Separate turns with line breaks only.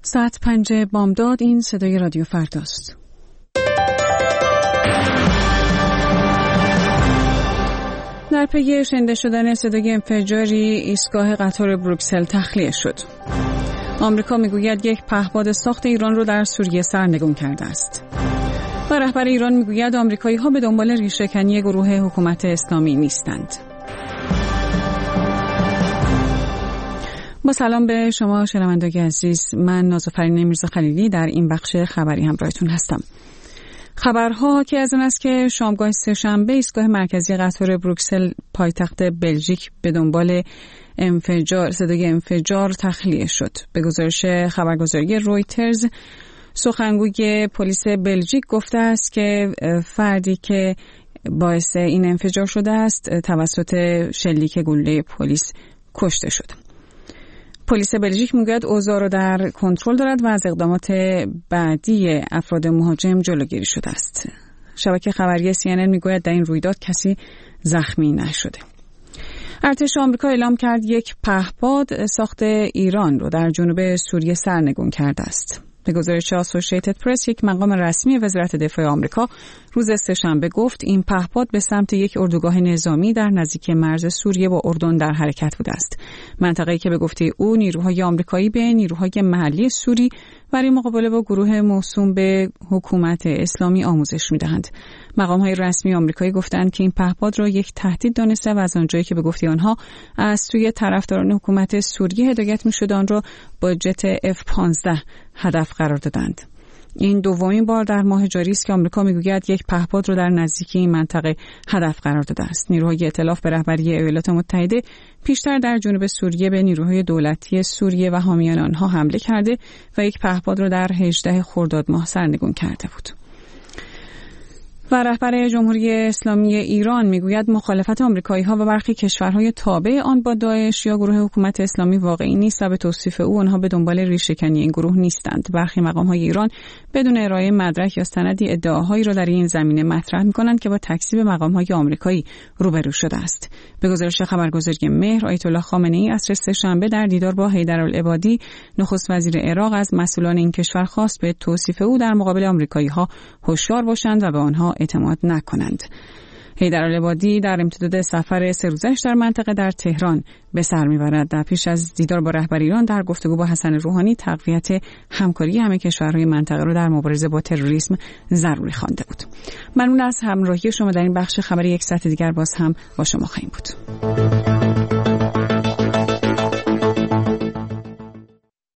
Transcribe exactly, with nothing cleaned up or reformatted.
ساعت پنج بامداد. این صدای رادیو فرداست. در پی شنیده شدن صدای انفجاری ایستگاه قطار بروکسل تخلیه شد. آمریکا میگوید یک پهپاد ساخت ایران رو در سوریه سرنگون کرده است. و رهبر ایران میگوید آمریکایی‌ها به دنبال ریشه‌کنی گروه حکومت اسلامی نیستند. با سلام به شما شنوندگان عزیز، من نازافرین میرزا خلیلی در این بخش خبری همراهتون هستم. خبرها که از اون است که شامگاه سه‌شنبه ایستگاه مرکزی قطار بروکسل پایتخت بلژیک به دنبال انفجار صدای انفجار تخلیه شد. به گزارش خبرگزاری رویترز، سخنگوی پلیس بلژیک گفته است که فردی که باعث این انفجار شده است توسط شلیک گلوله پلیس کشته شد. پلیس بلژیک میگوید اوضاع را در کنترل دارد و از اقدامات بعدی افراد مهاجم جلوگیری شده است. شبکه خبری سی ان ان میگوید در این رویداد کسی زخمی نشده. ارتش آمریکا اعلام کرد یک پهپاد ساخت ایران رو در جنوب سوریه سرنگون کرده است. به گزارش اسوسییتد پرس، یک مقام رسمی وزارت دفاع آمریکا روز سه‌شنبه گفت این پهپاد به سمت یک اردوگاه نظامی در نزدیک مرز سوریه با اردن در حرکت بوده است. منطقه‌ای که به گفته او نیروهای آمریکایی به نیروهای محلی سوری برای مقابله با گروه موسوم به حکومت اسلامی آموزش می‌دهند. مقام‌های رسمی آمریکایی گفتند که این پهپاد را یک تهدید دانسته و از آنجایی که به گفته آنها از سوی طرفداران حکومت سوریه هدایت می‌شد آن را با جت اف پانزده هدف قرار دادند. این دومین بار در ماه جاری است که آمریکا میگوید یک پهپاد را در نزدیکی این منطقه هدف قرار داده است. نیروهای ائتلاف به رهبری ایالات متحده پیشتر در جنوب سوریه به نیروهای دولتی سوریه و حامیان آنها حمله کرده و یک پهپاد را در هجدهم خرداد ماه سرنگون کرده بود. و رهبر جمهوری اسلامی ایران میگوید مخالفت آمریکایی‌ها و برخی کشورهای تابع آن با داعش یا گروه حکومت اسلامی واقعی نیست و به توصیف او آنها به دنبال ریشه‌کنی این گروه نیستند. برخی مقام‌های ایران بدون ارائه مدرک یا سندی ادعاهایی را در این زمینه مطرح می‌کنند که با تکذیب مقام‌های آمریکایی روبرو شده است. به گزارش خبرگزاری مهر، آیت الله خامنه‌ای عصر سه‌شنبه در دیدار با حیدرالعبادی نخست وزیر عراق از مسئولان این کشور خواست به توصیف او در مقابل آمریکایی‌ها هوشیار باشند و به آنها اعتماد نکنند. حیدرالعبادی در امتداد سفر سه روزش در منطقه در تهران به سر می‌برد. در پیش از دیدار با رهبر ایران در گفتگو با حسن روحانی تقویت همکاری همه کشورهای منطقه را در مبارزه با تروریسم ضروری خوانده بود. ممنون از همراهی شما در این بخش خبری. یک ساعت دیگر باز هم با شما خواهیم بود.